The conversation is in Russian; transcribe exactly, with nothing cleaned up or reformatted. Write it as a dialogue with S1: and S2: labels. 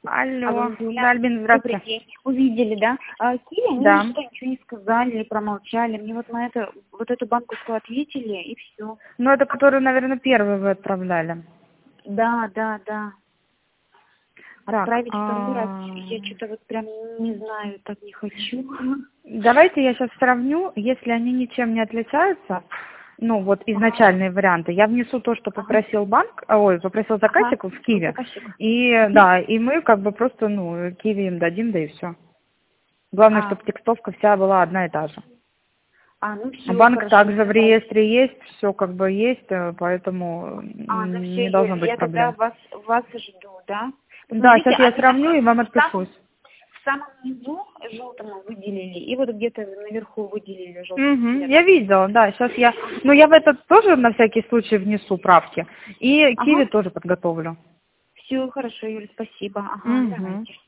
S1: Алло,
S2: Алло, Юля,
S1: да, Альбина,
S2: добрый
S1: здравствуйте.
S2: день. Увидели, да? А, Киви, они
S1: Да.
S2: что-то ничего не сказали, промолчали. Мне вот на это, вот эту банковскую ответили, и все.
S1: Ну, это которую, наверное, первую вы отправляли.
S2: Да, да, да.
S1: Так,
S2: Отправить второй раз,
S1: а,
S2: я что-то вот прям не знаю, так не хочу.
S1: давайте я сейчас сравню, если они ничем не отличаются, ну, вот
S2: Ага,
S1: изначальные варианты, я внесу то, что
S2: ага,
S1: попросил банк, а, ой, попросил
S2: ага.
S1: заказчик в Киви,
S2: Заказчик.
S1: и,
S2: Мгм.
S1: да, и мы как бы просто, ну, Киви им дадим, да и все. Главное,
S2: А,
S1: чтобы текстовка вся была одна и та же.
S2: а, ну
S1: А
S2: все,
S1: банк
S2: хорошо,
S1: также в
S2: давай.
S1: реестре есть, все как бы есть, э, поэтому
S2: А, ну
S1: м,
S2: все,
S1: не должно
S2: Юль,
S1: быть
S2: я тогда
S1: проблем.
S2: вас, вас жду, да?
S1: Да,
S2: Посмотрите,
S1: сейчас я
S2: они там
S1: сравню и вам
S2: в самом,
S1: отпишусь.
S2: в самом низу желтому выделили, и вот где-то наверху выделили желтым
S1: Угу,
S2: цветом.
S1: я видела, да, сейчас я, ну я в этот тоже на всякий случай внесу правки. И Киви
S2: Ага,
S1: тоже подготовлю.
S2: все хорошо, Юль, спасибо. Ага,
S1: Угу.
S2: давайте.